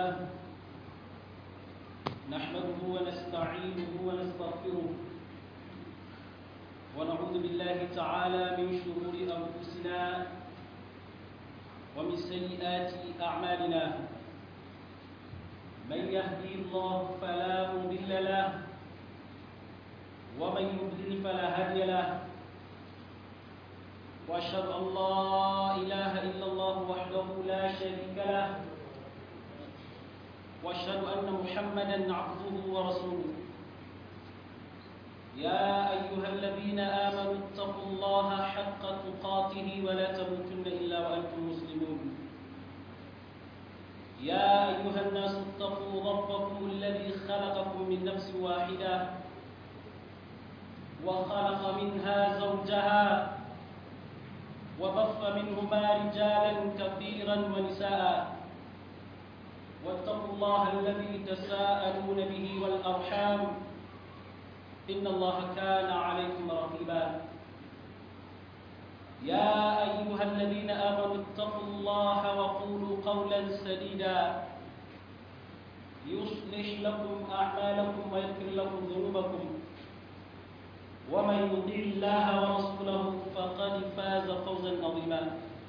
لله نحمده ونستعينه ونستغفره ونعوذ بالله تعالى من شرور أنفسنا ومن سيئات أعمالنا من يهدي الله فلا مضل له ومن يضلل فلا هادي له وأشهد أن لا إله إلا الله وحده لا شريك له وأشهد أن محمدًا عبده ورسوله يا أيها الذين آمنوا اتقوا الله حق تقاته ولا تموتن إلا وأنتم مسلمون يا أيها الناس اتقوا ربكم الذي خلقكم من نفس واحدة وخلق منها زوجها وبث منهما رجالا كثيرا ونساء واتقوا الله الذي تساءلون به والأرحام إن الله كان عليكم رقيبا يا أيها الذين آمنوا اتقوا الله وقولوا قولا سديدا يصلح لكم أعمالكم ويغفر لكم ذنوبكم ومن يطع الله ورسوله فقد فاز فوزا عظيما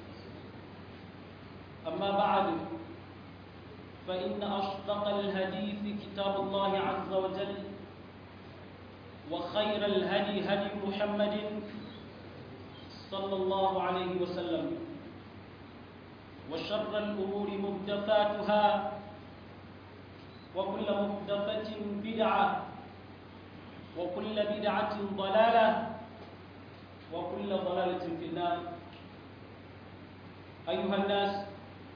أما بعد فإن أصدق الحديث كتاب الله عز وجل وخير الهدي هدي محمد صلى الله عليه وسلم وشر الأمور محدثاتها وكل محدثة بدعة وكل بدعة ضلالة وكل ضلالة في النار أيها الناس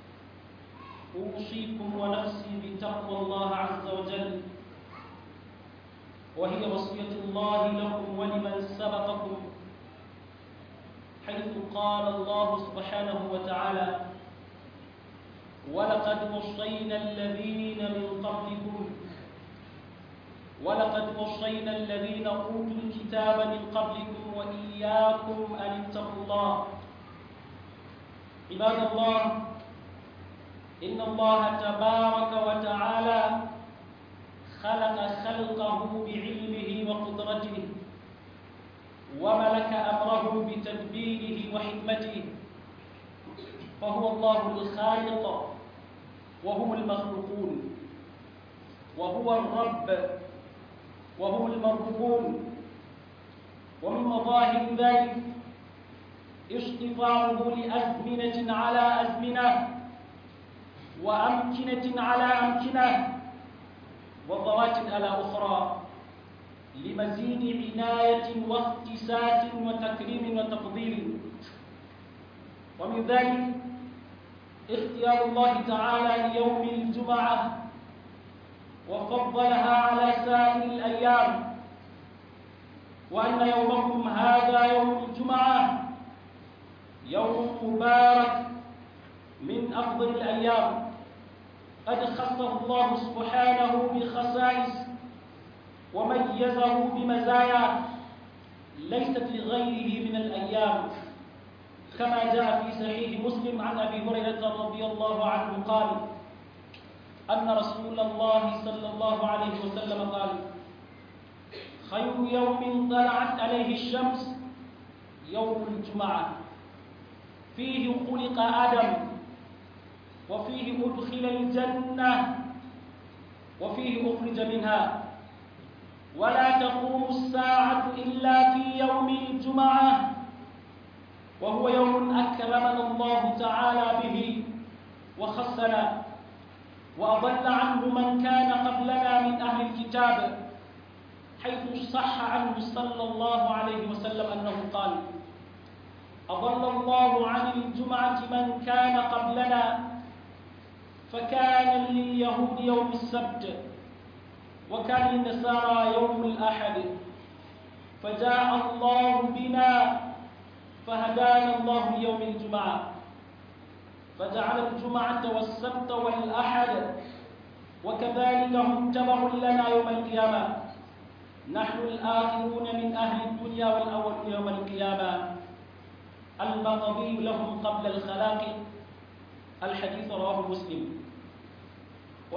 أوصيكم ونفسي بتقوى الله عز وجل وهي وصية الله لكم ولمن سبقكم حيث قال الله سبحانه وتعالى ولقد وصينا الذين أوتوا الكتاب من قبلكم وإياكم أن اتقوا الله عباد الله إن الله تبارك وتعالى خلق خلقه بعلمه وقدرته وملك أمره بتدبيره وحكمته فهو الله الخالق وهم المخلوقون وهو الرب وهم المربوبون ومن مظاهر ذلك اصطفاؤه لأزمنة على أزمنة وأمكنة على أمكنة وضوات على أخرى لمزيد عناية واختصاص وتكريم وتفضيل ومن ذلك اختيار الله تعالى ليوم الجمعة وفضلها على سائر الأيام وأن يومكم هذا يوم الجمعة يوم مبارك من أفضل الأيام قد خصه الله سبحانه بخصائص وميزه بمزايا ليست لغيره من الأيام كما جاء في صحيح مسلم عن أبي هريرة رضي الله عنه قال أن رسول الله صلى الله عليه وسلم قال خير يوم طلعت عليه الشمس يوم الجمعة فيه خلق آدم وفيه أدخل الجنة وفيه أخرج منها ولا تقوم الساعة إلا في يوم الجمعة وهو يوم أكرمنا الله تعالى به وخصنا وأضل عنه من كان قبلنا من أهل الكتاب حيث صح عنه صلى الله عليه وسلم أنه قال أضل الله عن الجمعة من كان قبلنا فكان لليهود يوم السبت وكان للنصارى يوم الأحد فجاء الله بنا فهدانا الله ليوم الجمعة فجعل الجمعة والسبت والأحد وكذلك هم تبع لنا يوم القيامة نحن الآخرون من أهل الدنيا والأولون يوم القيامة المقضي لهم قبل الخلاق الحديث رواه مسلم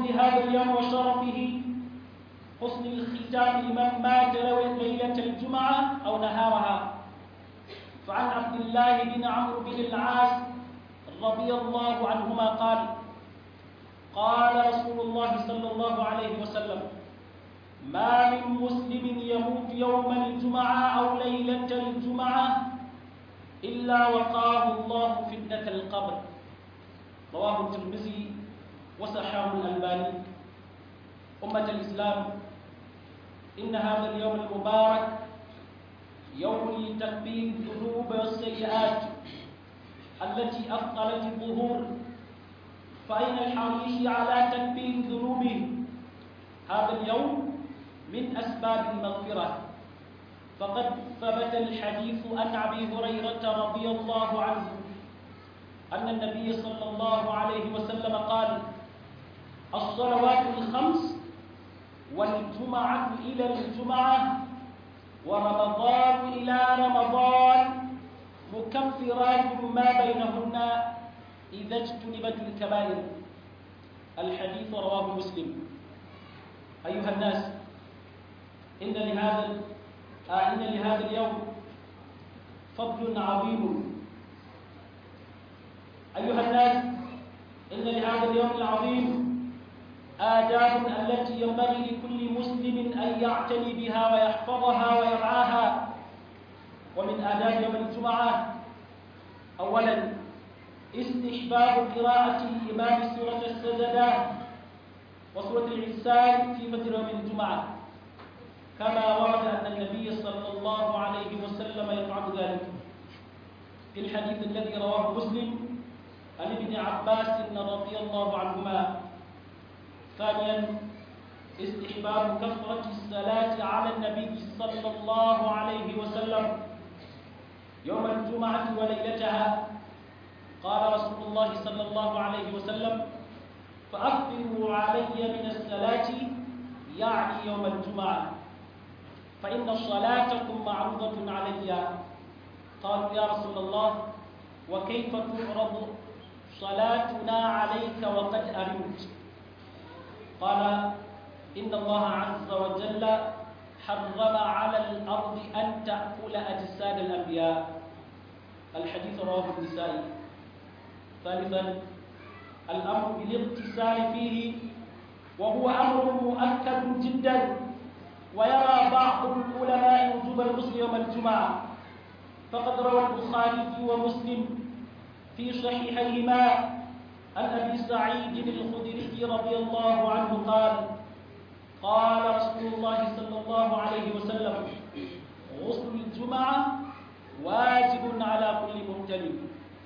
فضل هذا اليوم وشرفه حسن الختام لمن مات ليلة الجمعة أو نهارها. فعن عبد الله بن عمرو بن العاص رضي الله عنهما قال قال رسول الله صلى الله عليه وسلم: ما من مسلم يموت يوم الجمعة أو ليلة الجمعة إلا وقاه الله فتنة القبر. رواه الترمذي وصححه الألباني. أمة الإسلام، إن هذا اليوم المبارك يوم لتكبير الذنوب والسيئات التي أثقلت الظهور، فأين الحريص على تكبير ذنوبه؟ هذا اليوم من أسباب المغفرة، فقد ثبت الحديث عن أبي هريرة رضي الله عنه أن النبي صلى الله عليه وسلم قال: الصلوات الخمس والجمعة إلى الجمعة ورمضان إلى رمضان مكفرات ما بينهن إذا اجتنبت الكبائر. الحديث رواه مسلم. أيها الناس، إن لهذا اليوم فضل عظيم. أيها الناس، إن لهذا اليوم العظيم آداب التي ينبغي لكل مسلم أن يعتني بها ويحفظها ويرعاها. ومن آداب يوم الجمعة: أولا، استحباب قراءة الإمام سورة السجدة وسورة الإنسان في فجر يوم الجمعة، كما ورد أن النبي صلى الله عليه وسلم يفعل ذلك في الحديث الذي رواه مسلم عن ابن عباس رضي الله عنهما. ثانيا، استحباب كثرة الصلاة على النبي صلى الله عليه وسلم يوم الجمعة وليلتها. قال رسول الله صلى الله عليه وسلم: فأكثروا علي من الصلاة، يعني يوم الجمعة، فإن صلاتكم معروضة علي. قالوا: يا رسول الله، وكيف تعرض صلاتنا عليك وقد أرمت؟ قال: إن الله عز وجل حرم على الأرض أن تأكل أجساد الأنبياء. الحديث رواه النسائي. ثالثا، الأمر بالاغتسال فيه، وهو أمر مؤكد جدا، ويرى بعض العلماء وجوب الغسل يوم الجمعة، فقد روى البخاري ومسلم في صحيحيهما عن أبي سعيد الخدري رضي الله عنه قال: قال رسول الله صلى الله عليه وسلم: غسل الجمعة واجب على كل مغتسل.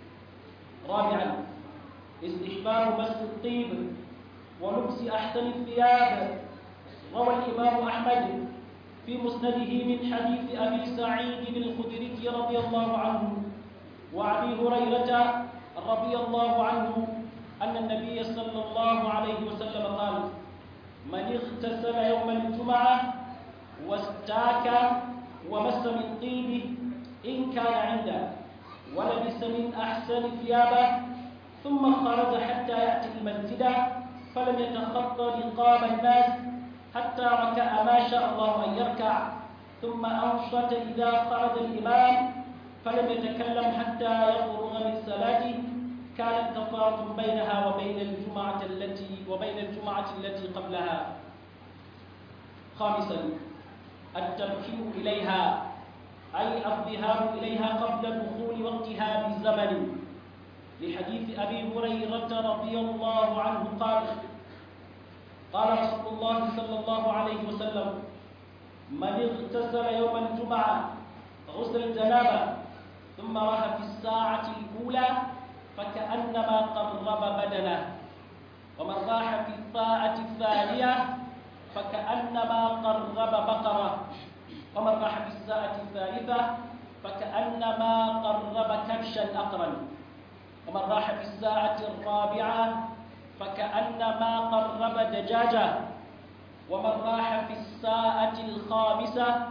رابعا، استحباب مس الطيب ولبس أحسن الثياب. روى الإمام أحمد في مسنده من حديث أبي سعيد الخدري رضي الله عنه وأبي هريرة رضي الله عنه أن النبي صلى الله عليه وسلم قال: من اغتسل يوم الجمعة واستاك ومس من طيبه إن كان عنده، ولبس من أحسن ثيابه، ثم خرج حتى يأتي المسجد فلم يتخطى رقاب الناس حتى ركع ما شاء الله أن يركع، ثم أنصت إذا خرج الإمام فلم يتكلم حتى يفرغ من صلاته، كانت كفارة بينها وبين الجمعة التي قبلها. خامسا، التبكير إليها، أي الذهاب إليها قبل دخول وقتها بزمن، لحديث أبي هريرة رضي الله عنه قال: قال رسول الله صلى الله عليه وسلم: من اغتسل يوم الجمعة غسل الجنابة ثم راح في الساعة الأولى فكأنما قرب بدنه، ومن راح في الساعة الثانية فكأنما قرب بقرة، ومن راح في الساعة الثالثة فكأنما قرب كبشا أقرا، ومن راح في الساعة الرابعة فكأنما قرب دجاجة، ومن راح في الساعة الخامسة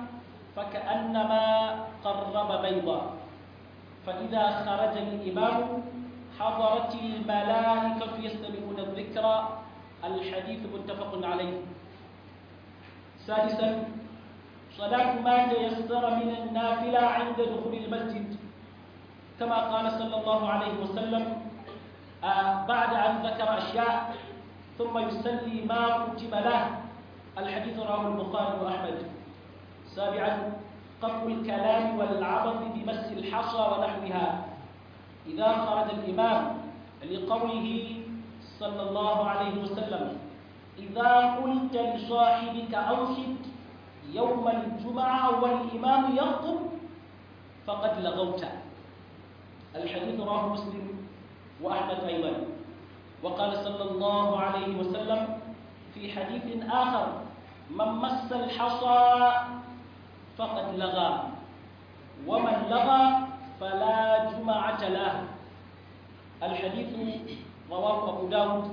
فكأنما قرب بيضا. فإذا خرج الإمام حضرت الملائكة يستمعون الذكر الحديث متفق عليه. سادسا صلاة ما تيسر من النافلة عند دخول المسجد، كما قال صلى الله عليه وسلم بعد أن ذكر أشياء ثم يصلي ما كتب له. الحديث رواه البخاري وأحمد. سابعا قطع الكلام والعبث بمس الحصى ونحوها إذا خرج الإمام، لقوله صلى الله عليه وسلم: إذا قلت لصاحبك أنصت يوم الجمعة والإمام يخطب فقد لغوت. الحديث رواه مسلم وأحمد أيضا. وقال صلى الله عليه وسلم في حديث آخر: من مس الحصى فقد لغى، ومن لغى فلا جمعة له. الحديث رواه أبو داود.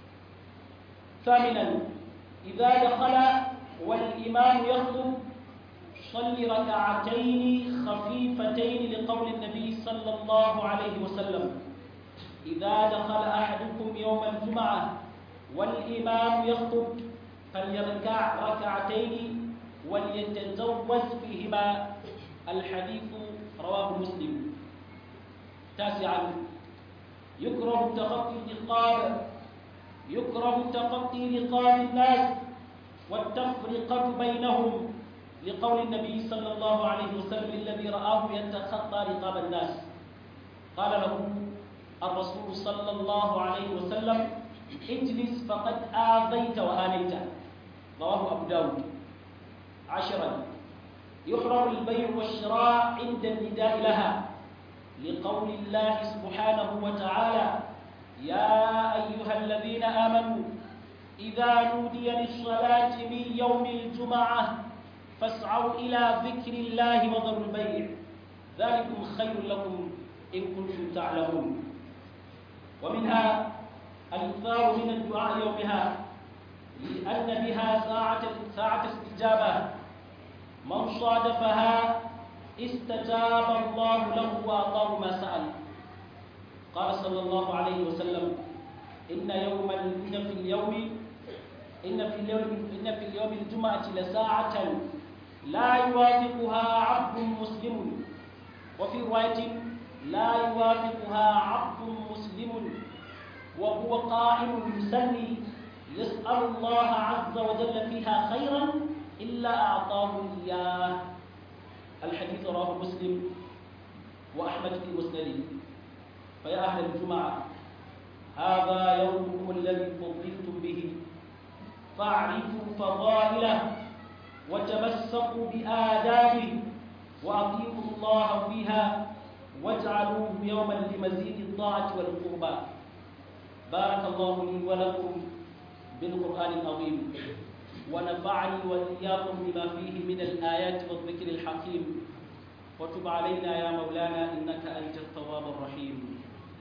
ثامنا إذا دخل والإمام يخطب صل ركعتين خفيفتين، لقول النبي صلى الله عليه وسلم: إذا دخل أحدكم يوم الجمعة والإمام يخطب فليركع ركعتين وليتزوج فيهما. الحديث رواه مسلم. تاسعا يكره تخطي رقاب الناس والتفرقة بينهم، لقول النبي صلى الله عليه وسلم: الذي رآه يتخطى رقاب الناس قال له الرسول صلى الله عليه وسلم: اجلس فقد آذيت وآنيت. رواه أبو داود. عشرا يحرم البيع والشراء عند النداء لها، لقول الله سبحانه وتعالى: يا أيها الذين آمنوا إذا نودي للصلاة من يوم الجمعة فاسعوا إلى ذكر الله وذروا البيع، ذلكم خير لكم إن كنتم تعلمون. ومنها الإكثار من الدعاء يومها، لأن بها ساعة استجابة، من صادفها استجاب الله له وأعطاه ما سأل. قال صلى الله عليه وسلم: إن في اليوم الجمعة لساعة لا يوافقها عبد مسلم، وفي رواية: لا يوافقها عبد مسلم وهو قائم يصلي يسأل الله عز وجل فيها خيرا إلا أعطاه إياه. الحديث رواه مسلم وأحمد في مسنده. فيا أهل الجمعة، هذا يومكم الذي فضلتم به، فاعرفوا فضائله وتمسكوا بآدابه وأطيعوا الله فيها واجعلوه يوما لمزيد الطاعة والقربى. بارك الله لي ولكم بالقرآن العظيم، ونفعني وإياكم بما فيه من الآيات والذكر الحكيم، وتب علينا يا مولانا إنك أنت التواب الرحيم.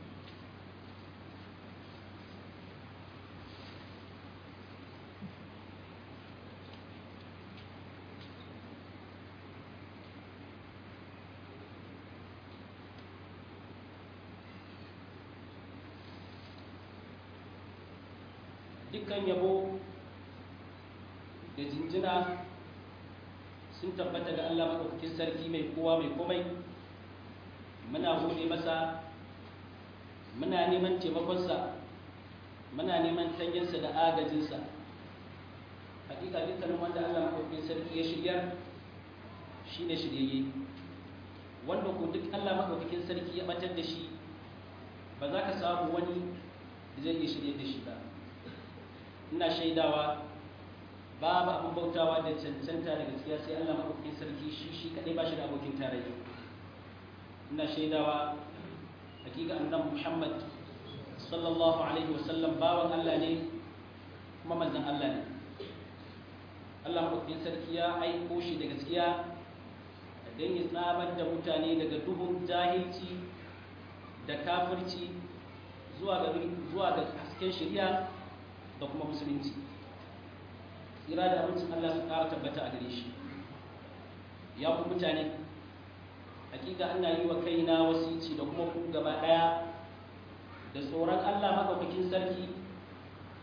dukkan yabo da jinjina sun tabbata ga Allah maɗaukakin sarki mai kowa mai komai. Muna gode masa, muna neman taimakonsa, muna neman tanyansa da agajinsa. Hakika dukkanin wanda Allah maɗaukakin sarki ya shiryar shi ne shiryayye, wanda ko duk Allah maɗaukakin sarki ya ɓatar da shi ba za ka samu wani zai iya shirye da shi ba. Ina shaidawa babu abin bautawa da cancanta da gaskiya sai Allah maɗaukakin sarki, shi kaɗai ba shi da abokin tarayya. Ina shaidawa hakika annabi Muhammad sallallahu alaihi wasallam bawan Allah ne kuma manzon Allah ne. Allah maɗaukakin sarki ya aiko shi da gaskiya don ya tsamar da mutane daga duhun jahilci da kafirci zuwa ga hasken shari'a da kuma musulunci. Tsira da abincin Allah su ƙara tabbata a gare shi. Ya ku mutane, hakika ana yi wa kaina wasici da kuma ku gaba ɗaya da tsoron Allah maɗaukakin sarki, wanda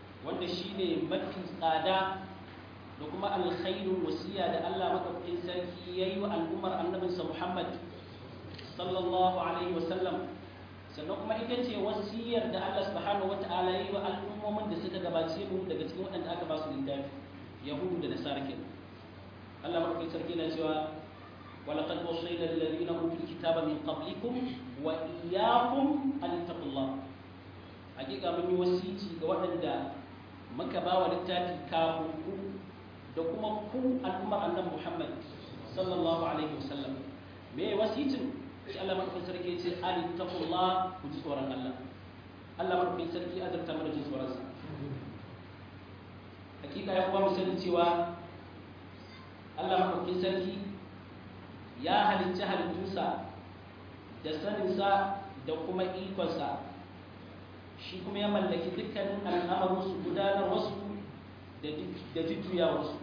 wanda shine mafi tsada da kuma alkhairun wasiya da Allah madaukakin sarki yayi wa al'ummar annabinsa Muhammad sallallahu alaihi wasallam sannan kuma ita ce wasiyar da Allah subhanahu wata'ala yayi wa al'ummomin da suka gabace mu daga cikin waɗanda aka ba su littafi yahudu da nasara kenan Allah madaukakin sarki na cewa ولقد وصينا الذين اوتوا الكتاب من قبلكم واياكم ان اتقوا الله حقيقه mun yi wasici ga waɗanda muka ba wa littafi kafin ku da kuma ku al'ummar annabi Muhammad sallallahu alaihi wasallam me wasicin shi Allah madaukakin sarki ya ce an taqullah ku ji tsoron Allah Allah madaukakin sarki azurta mana jin tsoron sa hakika ya kuma musallin cewa Allah madaukakin sarki ya halicci halittunsa da saninsa da kuma ikonsa shi kuma ya mallaki dukkanin al'amarinsu gudanarwarsu da jujjuyawarsu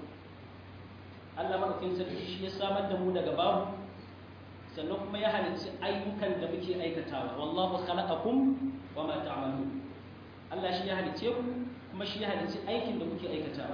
Allah maɗaukin sarki shi ya samar da mu daga babu sannan kuma ya halicci ayyukan da muke aikatawa wallahu khalaqakum wa ma ta'malun Allah shi ya halicce ku kuma shi ya halicci aikin da kuke aikatawa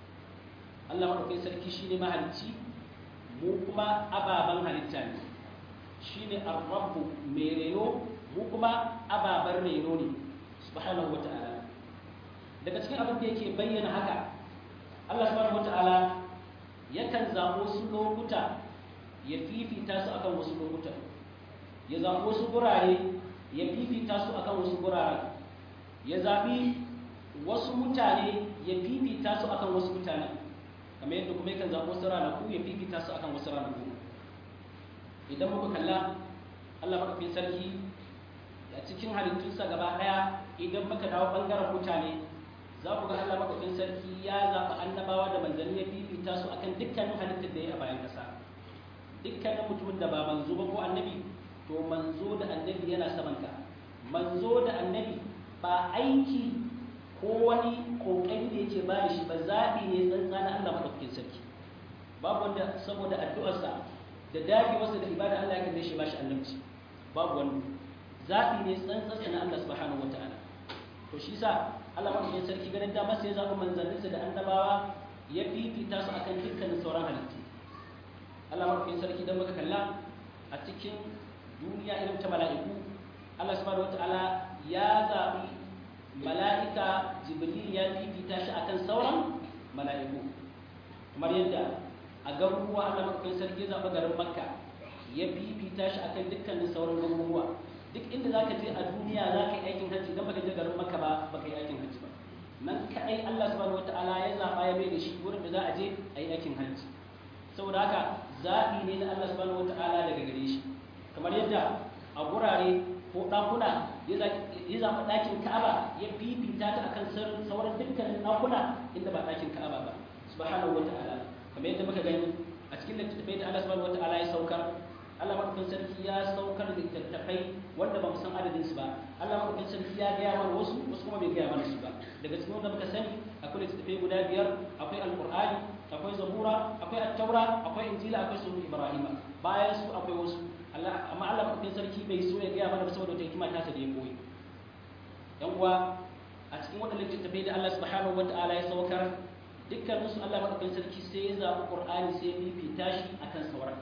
Allah maɗaukin sarki shi ne mahalicci mu kuma ababen halitta ne shi ne arrabu mai reno mu kuma ababen reno ne subhanahu wata'ala daga cikin abin da yake bayyana haka Allah subhanahu wata'ala yakan zaɓo su lokuta ya fifita su akan wasu lokuta ya zaɓo wasu gurare ya fifita su akan wasu gurare ya zaɓi wasu mutane ya fifita su akan wasu mutane kamar yadda kuma yakan zaɓo wasu ranaku ya fifita su akan wasu ranaku idan muka kalla Allah maɗaukakin sarki a cikin halittunsa gaba ɗaya idan muka dawo ɓangaren mutane za ku ga Allah maɗaukakin sarki ya zaɓi annabawa da manzanni ya fifita su akan dukkanin halittar da ya a bayan ƙasa dukkanin mutumin da ba manzo ba ko annabi to manzo da annabi yana saman ka manzo da annabi ba aiki ko wani kokari da yake ba da shi ba zaɓi ne tsantsa na Allah maɗaukakin sarki babu wanda saboda addu'arsa da dagewarsa da ibada Allah ya kalle shi ba shi annabci babu wani zaɓi ne tsantsa na Allah subhanahu wataala to shi sa Allah maɗaukakin sarki ganin dama sai ya zaɓi manzanninsa da annabawa ya fifita su akan dukkanin sauran halittu Allah maɗaukakin sarki don muka kalla a cikin duniya irin ta mala'iku Allah subhanahu wataala ya zaɓi mala'ika jibril ya fifita shi akan sauran mala'iku kamar yadda a garuruwa Allah maɗaukakin sarki zaɓa garin Makka ya fifita shi akan dukkanin sauran garuruwa duk inda zaka je a duniya zaka yi aikin hajji dan baka je garin Makka ba baka yi aikin hajji ba nan kadai Allah subhanahu wataala ya zaɓa ya mai da shi wurin da za a je a yi aikin hajji saboda haka zaɓi ne na Allah subhanahu wataala daga gare shi kamar yadda a gurare ko ɗakuna ya zaɓi ɗakin Ka'aba ya fifita ta akan sauran dukkanin ɗakuna inda ba ɗakin Ka'aba ba subhanahu wata'ala kamar yadda muka gani a cikin littattafai da Allah subhanahu wata'ala ya saukar Allah madaukakin sarki ya saukar da littattafai wanda ba mu san adadin su ba Allah madaukakin sarki ya gaya mana wasu kuma bai gaya mana su ba daga cikin wanda muka sani akwai littattafai guda 5 akwai alqur'ani akwai zabura akwai at-taura akwai injila akwai sunan ibrahima bayan su akwai wasu amma Allah madaukakin sarki bai so ya gaya mana ba saboda wata hikima ta sa da ya koyi yan uwa a cikin wannan littattafai da Allah subhanahu wata'ala ya saukar dukkan su Allah madaukakin sarki sai ya zaɓi Qur'ani sai ya fifita shi akan sauran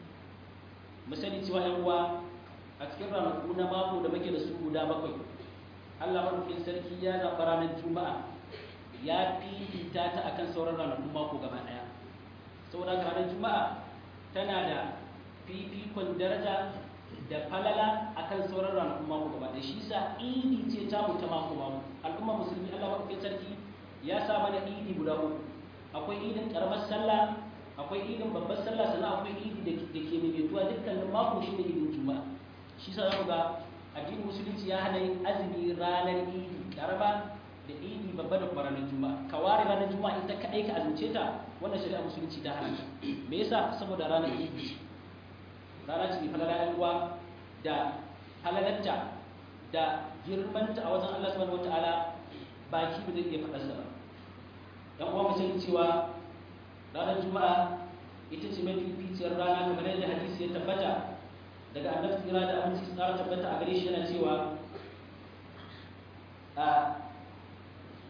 misali cewa yan uwa a cikin ranaku na mako da muke da su guda 7 Allah madaukakin sarki ya zaɓi ranar Juma'a ya fifita ta akan sauran ranakun mako gaba daya saboda ranar Juma'a tana da fifikon daraja da falala akan sauran ranakun mako gaba ɗaya shi sa idi ce ta mutu mako al'umma musulmi Allah maɗaukakin sarki ya sa mana idi guda uku akwai idin karamar sallah akwai idin babbar sallah sannan akwai idi da ke maimaituwa dukkanin mako shi ne idin juma'a shi sa za ga addinin musulunci ya hana yin azumi ranar idi karama da idi babba da kuma ranar juma'a ka ware ranar juma'a ita kaɗai ka azumce ta wannan shari'a musulunci ta hana me yasa saboda ranar idi rana ce mai falala yan uwa da halalarta da girmanta a wajen Allah subhanahu wataala baki ba zai iya faɗar sa ba yan uwa mu sani cewa ranar juma'a ita ce mafi ficiyar rana kamar yadda hadisi ya tabbata daga annabi tsira da aminci tsara tabbata a gare shi yana cewa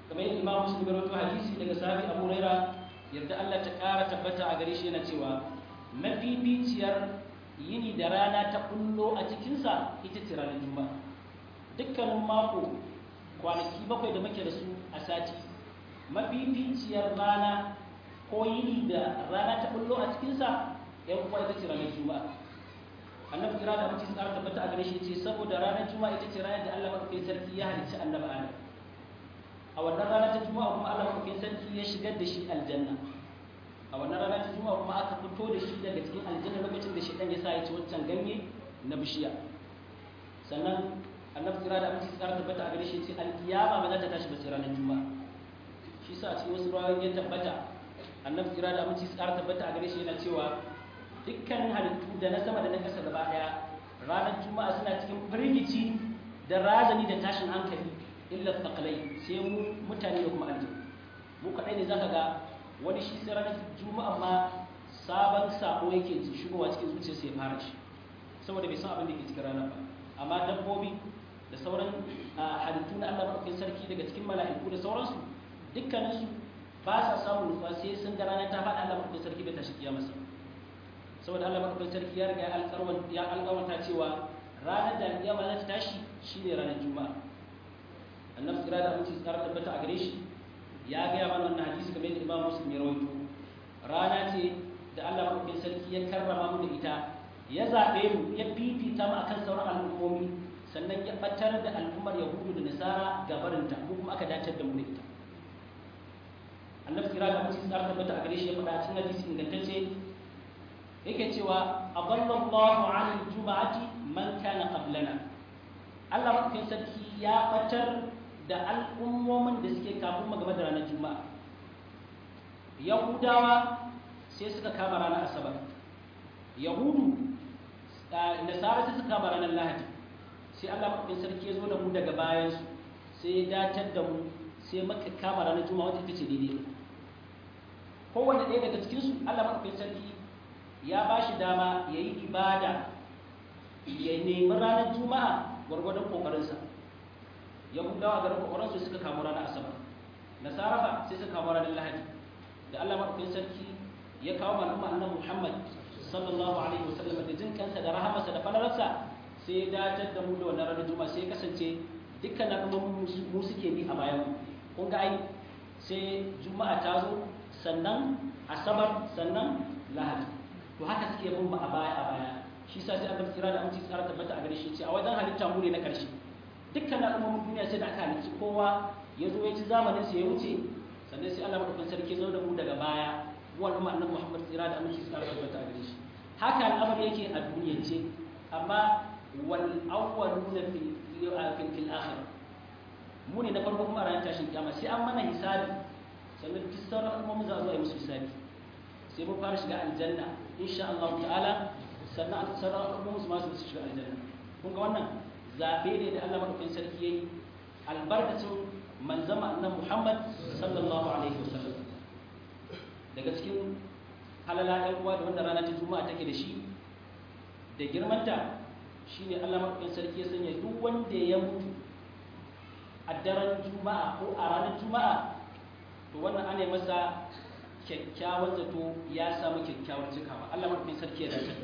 kamar yadda Imam Muslim ya rawaito hadisi daga sahabi Abu Hurairah yarda Allah ta ƙara tabbata a gare shi yana cewa mafificiyar yini da rana ta kullo a cikinsa ita ce ranar Juma'a. Dukkanin mako kwanaki 7 da muke da su a sati mafificiyar rana ko yini da rana ta kullo a cikinsa yan kuma ita ce ranar Juma'a. Annabi kira da mutum tsara tabbata a gare shi ce saboda ranar Juma'a ita ce ranar da Allah madaukakin sarki ya halicci Annabi Adam. A wannan rana ta Juma'a kuma Allah madaukakin sarki ya shigar da shi aljanna. A wannan rana ta Juma'a kuma aka fito da shi daga cikin aljanna lokacin da shedan ya sa ya ci wancan ganye na bishiya. Sannan Annabi kira da mutum tsara tabbata a gare shi ce alkiyama ba za ta tashi ba sai ranar Juma'a. Shi sa a cikin wasu rawayoyi ya tabbata Annabi kira da mutum tsara tabbata a gare shi yana cewa dukkanin halittu da na sama da na ƙasa gaba ɗaya ranar Juma'a suna cikin firgici da razani da tashin hankali illa taqalai sai mu mutane da kuma aljanna. Mu kaɗai ne zaka ga wani shi sai ranar Juma'a ma sabon sako yake shigowa cikin zuciyarsa ya fara shi saboda bai san abin da ke cikin ranar ba. Amma dabbobi da sauran halittu na Allah madaukakin sarki daga cikin mala'iku da sauransu dukkaninsu ba sa samun nutsuwa sai sun ga ranar ta faɗa Allah madaukakin sarki bai tashi kiyamarsa. Saboda Allah madaukakin sarki ya riga ya alƙawarta cewa ranar da alƙiyama za ta tashi shine ranar Juma'a. Annabi kira da aminci tsara tabbata a gare shi ya gaya mana wannan hadisi kamar yadda Imam Muslim ya rawaito. Rana ce da Allah madaukakin sarki ya karrama mu da ita, ya zaɓe mu, ya fifita mu akan sauran al'ummomi, sannan ya ɓatar da al'ummar Yahudu da Nasara gabarinta, ko kuma aka dace da mu da ita. Annabi kira da aminci tsara tabbata a gare shi ya faɗa a cikin hadisi ingantacce yake cewa adallallahu 'anil juma'ati man kana qablana. Allah madaukakin sarki ya batar da al'ummomin da suke kafin mu game da ranar Juma'a. Yahudawa sai suka kama ranar Asabar. Yahudu Nasara sai suka kama ranar Lahadi. Sai Allah madaukakin sarki ya zo da mu daga bayan su sai ya datar da mu sai muka kama ranar Juma'a wacce take daidai. Kowanne ɗaya daga cikin su Allah madaukakin sarki ya ba shi dama ya yi ibada ya nemi ranar Juma'a gwargwadon ƙoƙarinsa. Yahudawa garin ƙoƙarinsu suka kamo ranar Asabar. Nasara ba sai suka kamo ranar Lahadi. Da Allah maɗaukakin sarki ya kawo malumma annabi Muhammad sallallahu alaihi wasallam da jin kansa da rahamarsa da falalarsa sai ya datar da mu da wannan ranar Juma'a sai ya kasance dukkan al'ummomin mu suke bi a bayan. Kun ga ai sai Juma'a ta zo sannan Asabar sannan Lahadi. To haka suke bin a baya shi sa sai annabi kira da aminci tsara tabbata a gare shi ce a wajen halitta mu ne na karshe. Dukkan al'ummomin duniya sai da aka halicci kowa ya zo ya ci zamanin sa ya wuce sannan sai Allah madaukakin sarki zo da mu daga baya mu al'umma annabi Muhammad tsira da aminci tsara tabbata a gare shi. Haka al'amari yake a duniyance amma wal awwaluna fil akhir mu ne na farko kuma a ranar tashin kiyama sai an mana hisabi sannan duk sauran al'ummomin za a zo a yi musu hisabi sai mun fara shiga aljanna insha Allah ta'ala sannan a sauran al'ummomin su ma su shiga aljanna. Kun ga wannan zabe ne da Allah madaukakin sarki yayi albarkacin manzama annabi Muhammad sallallahu alaihi wasallam. Daga cikin halala ɗan uwa da wannan rana ta Juma'a take da shi da girmanta shine Allah madaukakin sarki ya sanya duk wanda ya mutu a daren Juma'a ko a ranar Juma'a to wannan ana masa kyakkyawan zato ya samu kyakkyawar cikawa. Allah madaukakin sarki ya dace.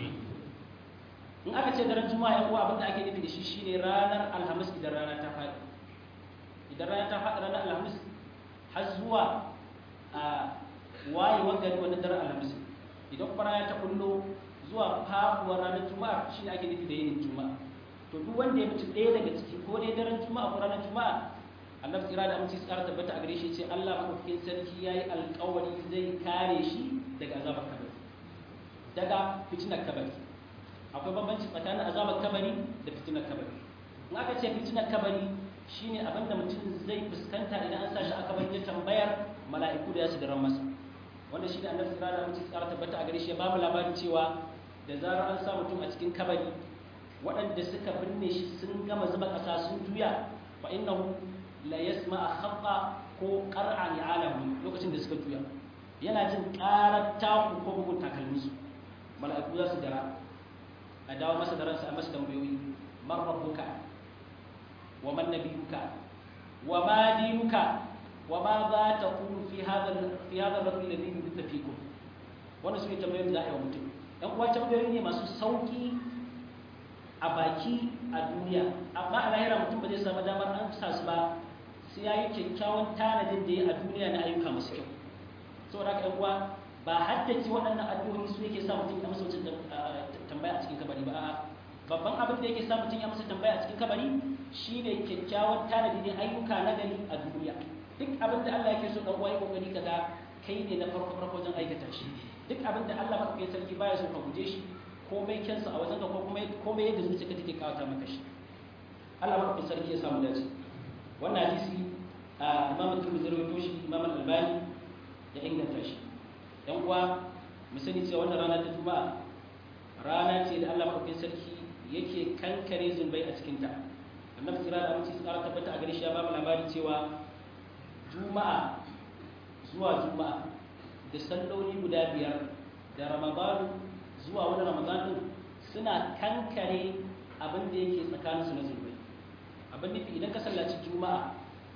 In aka ce daren Juma'a yan uwa abinda ake nufi da shi shine ranar Alhamis idan rana ta faɗi. Idan rana ta faɗi ranar Alhamis har zuwa a wayewar gari wannan daren Alhamis. Idan kuma rana ta kullo zuwa faɗuwar ranar Juma'a shine ake nufi da yinin Juma'a. To duk wanda ya mutu ɗaya daga ciki ko dai daren Juma'a ko ranar Juma'a Allah tsira da aminci tsara tabbata a gare shi ce Allah madaukakin sarki yayi alƙawari zai kare shi daga azabar kabari daga fitinar kabari. Akwai bambanci tsakanin azabar kabari da fitinar kabari. In aka ce fitinar kabari shine abinda mutum zai fuskanta idan an sa shi a kabari ya tambayar mala'iku da ya su daren masa, wanda shi da annabi tsira da aminci tsara tabbata a gare shi ya ba mu labarin cewa da zarar an sa mutum a cikin kabari waɗanda suka binne shi sun gama zuba ƙasa sun juya fa innahu la yasma khaffa ko qar'a li'alamu lokacin da suka juya yana jin ƙarar taku ko bugun takalminsu. Mala'iku za su dara a dawo masa da ransa a masa tambayoyi man rabbuka wa man nabiyuka wa ma dinuka wa ma za ta kunu fi hadha ar-rajul alladhi yubitha fikum wannan su ne tambayoyin da za a yi wa mutum ɗan uwa tambayoyi ne masu sauki a baki a duniya amma a lahira mutum ba zai samu damar amsa su ba sai ya yi kyakkyawan tanadin da ya a duniya na ayyuka masu kyau saboda haka ɗan uwa ba haddace waɗannan addu'o'i su yake sa mutum ya amsa wancan tambaya a cikin kabari ba a'a babban abin da yake sa mutum ya amsa tambaya a cikin kabari shine kyakkyawan tanadi ne ayyuka na gari a duniya duk abin da Allah yake so dan uwa ya kokari kaga kai ne na farko wajen aikata shi duk abin da Allah madaukakin sarki baya so ka guje shi komai kyansa a wajen ka ko komai yadda zuciyarka take kawata maka shi Allah madaukakin sarki ya samu dace wannan hadisi Imam Tirmidhi rawaito shi Imam Al-Albani ya inganta shi yan uwa mu sani cewa wannan rana ta Juma'a rana ce da Allah madaukakin sarki yake kankare zunubai a cikin ta annabi sira da aminci tsara tabbata a gare shi ya ba mu labari cewa Juma'a zuwa Juma'a da salloli guda biyar da Ramadan zuwa wani Ramadan din suna kankare abin da yake tsakaninsu na zunubai abin nufi idan ka sallaci Juma'a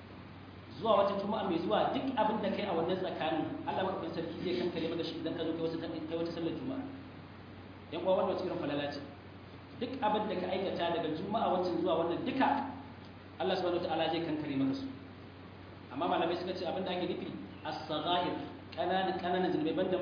zuwa wata Juma'a mai zuwa duk abin da kai a wannan tsakanin Allah madaukakin sarki zai kankare maka shi idan ka zo kai wata sallar Juma'a yan uwa wannan cikin falala ce duk abin da ka aikata daga Juma'a wancan zuwa wannan duka Allah subhanahu wataala zai kankare maka su amma malamai suka ce abin da ake nufi as-sagha'ir kananan zunubai banda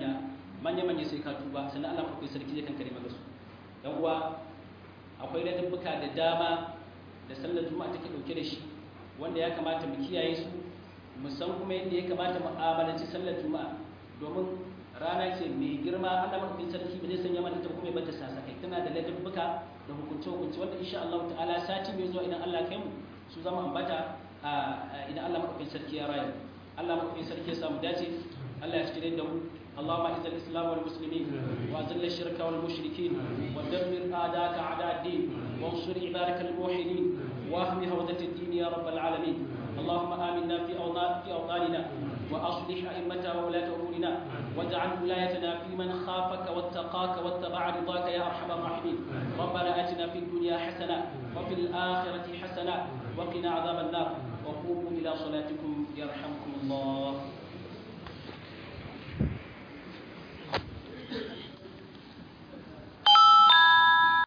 manya sai ka tuba sannan Allah madaukakin sarki zai kankare maka su yan uwa akwai ladabbuka da dama da sallar Juma'a take dauke da shi wanda ya kamata mu kiyaye su mu san kuma yadda ya kamata mu amalanci sallar Juma'a domin rana ce mai girma Allah madaukakin sarki ba zai sanya mana ta kuma bata sasakai tana da ladabbuka da hukunce wanda insha Allah ta'ala sati mai zuwa idan Allah kai mu su zama ambata idan Allah madaukakin sarki ya rayu Allah madaukakin sarki ya samu dace Allah ya shirye da mu اللهم اعز الاسلام والمسلمين واذل الشرك والمشركين ودمر اعداءك اعداء الدين وانصر عبادك الموحدين واحمي حوزه الدين يا رب العالمين اللهم امنا في اوطاننا واصلح ائمتنا وولاة امورنا واجعل ولايتنا في من خافك واتقاك واتبع رضاك يا ارحم الراحمين ربنا اتنا في الدنيا حسنه وفي الاخره حسنه وقنا عذاب النار